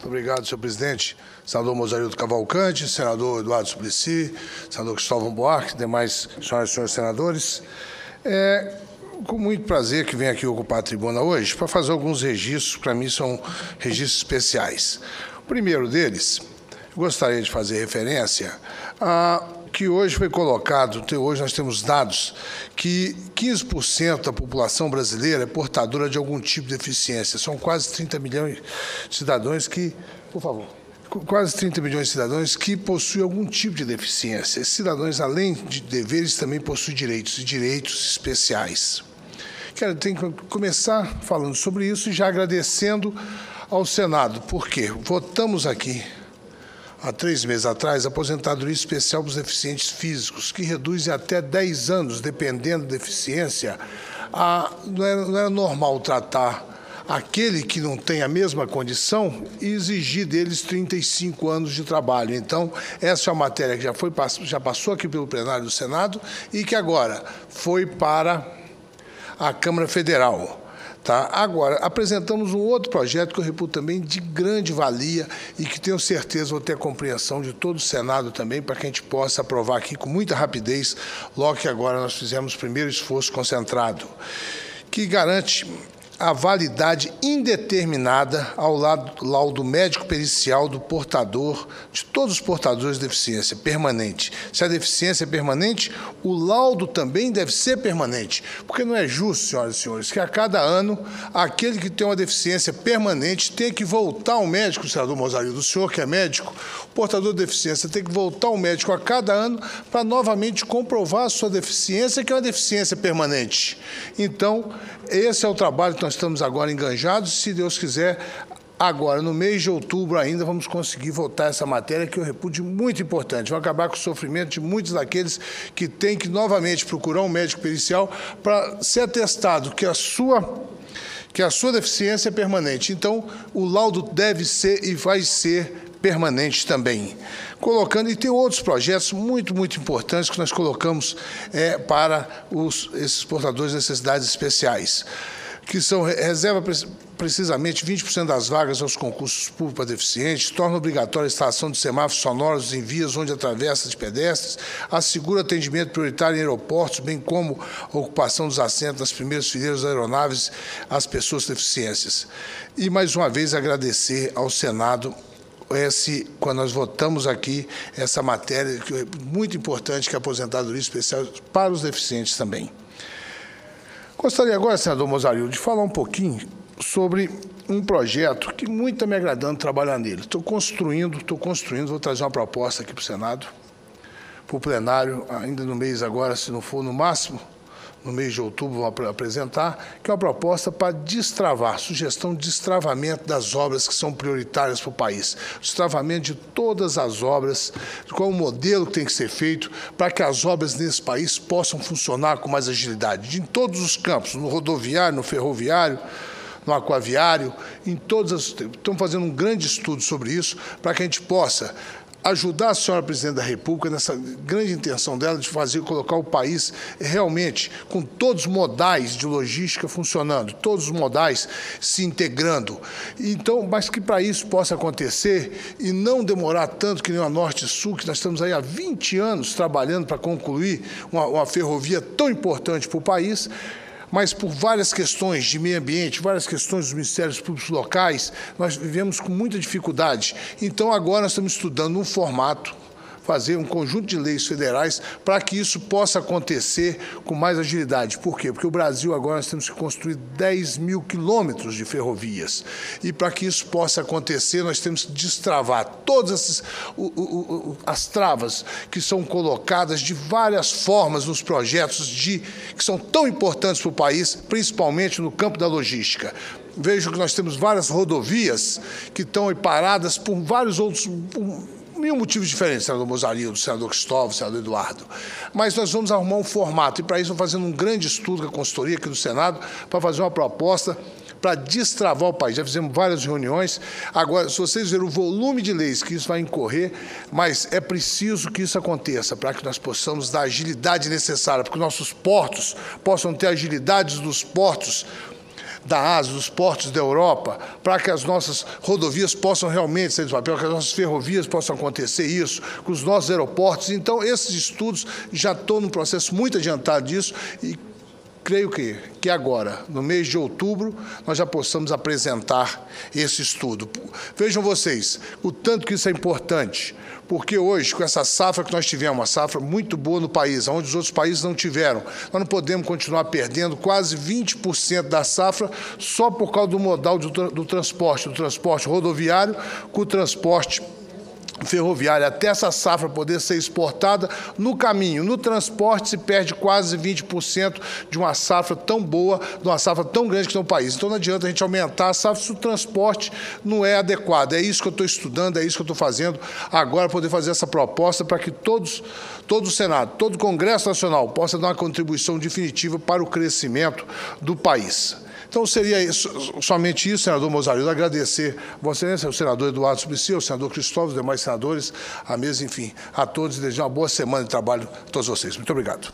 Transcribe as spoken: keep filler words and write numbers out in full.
obrigado, senhor presidente. Senador Mozarildo Cavalcante, senador Eduardo Suplicy, senador Cristóvão Buarque, demais senhoras e senhores senadores. É com muito prazer que venho aqui ocupar a tribuna hoje para fazer alguns registros, para mim são registros especiais. O primeiro deles, eu gostaria de fazer referência a que hoje foi colocado, hoje nós temos dados que quinze por cento da população brasileira é portadora de algum tipo de deficiência. São quase trinta milhões de cidadãos que, por favor, quase trinta milhões de cidadãos que possuem algum tipo de deficiência. Esses cidadãos, além de deveres, também possuem direitos, e direitos especiais. Quero tem que começar falando sobre isso e já agradecendo ao Senado, porque votamos aqui há três meses atrás, a aposentadoria especial para os deficientes físicos, que reduz em até dez anos, dependendo da deficiência. A, não, era, não era normal tratar aquele que não tem a mesma condição e exigir deles trinta e cinco anos de trabalho. Então, essa é uma matéria que já, foi, já passou aqui pelo plenário do Senado e que agora foi para a Câmara Federal. Tá? Agora, apresentamos um outro projeto que eu reputo também de grande valia e que tenho certeza vou ter a compreensão de todo o Senado também, para que a gente possa aprovar aqui com muita rapidez, logo que agora nós fizemos o primeiro esforço concentrado, que garante a validade indeterminada ao laudo médico pericial do portador, de todos os portadores de deficiência permanente. Se a deficiência é permanente, o laudo também deve ser permanente, porque não é justo, senhoras e senhores, que a cada ano aquele que tem uma deficiência permanente tem que voltar ao médico, senador Mozarildo, o senhor que é médico, o portador de deficiência tem que voltar ao médico a cada ano para novamente comprovar a sua deficiência, que é uma deficiência permanente. Então, esse é o trabalho que nós estamos agora enganjados, e, se Deus quiser, agora, no mês de outubro ainda, vamos conseguir votar essa matéria, que eu reputo muito importante. Vai acabar com o sofrimento de muitos daqueles que têm que, novamente, procurar um médico pericial para ser atestado que a sua, que a sua deficiência é permanente. Então, o laudo deve ser e vai ser permanente também. Colocando, e tem outros projetos muito, muito importantes que nós colocamos é, para os, esses portadores de necessidades especiais, que são, reserva precisamente vinte por cento das vagas aos concursos públicos para deficientes, torna obrigatória a instalação de semáforos sonoros em vias onde atravessa de pedestres, assegura atendimento prioritário em aeroportos, bem como a ocupação dos assentos nas primeiras fileiras das aeronaves às pessoas com deficiências. E, mais uma vez, agradecer ao Senado Esse, quando nós votamos aqui essa matéria, que é muito importante, que é a aposentadoria especial para os deficientes também. Gostaria agora, senador Mozarildo, de falar um pouquinho sobre um projeto que muito está me agradando trabalhar nele. Estou construindo, estou construindo, vou trazer uma proposta aqui para o Senado, para o plenário, ainda no mês agora, se não for no máximo, no mês de outubro, vou apresentar, que é uma proposta para destravar, sugestão de destravamento das obras que são prioritárias para o país. Destravamento de todas as obras, qual o modelo que tem que ser feito para que as obras nesse país possam funcionar com mais agilidade, em todos os campos, no rodoviário, no ferroviário, no aquaviário, em todas as... Estamos fazendo um grande estudo sobre isso, para que a gente possa ajudar a senhora Presidente da República nessa grande intenção dela de fazer, colocar o país realmente com todos os modais de logística funcionando, todos os modais se integrando. Então, mas que para isso possa acontecer e não demorar tanto que nem a Norte-Sul, que nós estamos aí há vinte anos trabalhando para concluir uma, uma ferrovia tão importante para o país, mas por várias questões de meio ambiente, várias questões dos ministérios públicos locais, nós vivemos com muita dificuldade. Então, agora nós estamos estudando um formato, fazer um conjunto de leis federais para que isso possa acontecer com mais agilidade. Por quê? Porque o Brasil agora nós temos que construir dez mil quilômetros de ferrovias. E para que isso possa acontecer, nós temos que destravar todas essas, o, o, o, as travas que são colocadas de várias formas nos projetos de, que são tão importantes para o país, principalmente no campo da logística. Vejo que nós temos várias rodovias que estão paradas por vários outros... Por, mil motivos diferentes, senador Mozarildo, senador Cristóvão, senador Eduardo. Mas nós vamos arrumar um formato, e para isso estamos fazendo um grande estudo com a consultoria aqui do Senado, para fazer uma proposta para destravar o país. Já fizemos várias reuniões. Agora, se vocês verem o volume de leis que isso vai incorrer, mas é preciso que isso aconteça para que nós possamos dar a agilidade necessária, para que nossos portos possam ter agilidades dos portos da Ásia, dos portos da Europa, para que as nossas rodovias possam realmente sair do papel, que as nossas ferrovias possam acontecer isso, com os nossos aeroportos. Então, esses estudos já estão num processo muito adiantado disso e creio que, que agora, no mês de outubro, nós já possamos apresentar esse estudo. Vejam vocês, o tanto que isso é importante, porque hoje, com essa safra que nós tivemos, uma safra muito boa no país, onde os outros países não tiveram, nós não podemos continuar perdendo quase vinte por cento da safra só por causa do modal do, do transporte, do transporte rodoviário com o transporte ferroviária, até essa safra poder ser exportada. No caminho, no transporte, se perde quase vinte por cento de uma safra tão boa, de uma safra tão grande que tem o país. Então, não adianta a gente aumentar a safra se o transporte não é adequado. É isso que eu estou estudando, é isso que eu estou fazendo agora, poder fazer essa proposta para que todos, todo o Senado, todo o Congresso Nacional possa dar uma contribuição definitiva para o crescimento do país. Então, seria isso, somente isso, senador Mozarildo, agradecer a Vossa Excelência, ao senador Eduardo Suplicy, ao senador Cristóvão, os demais senadores, a mesa, enfim, a todos, e desejar uma boa semana de trabalho a todos vocês. Muito obrigado.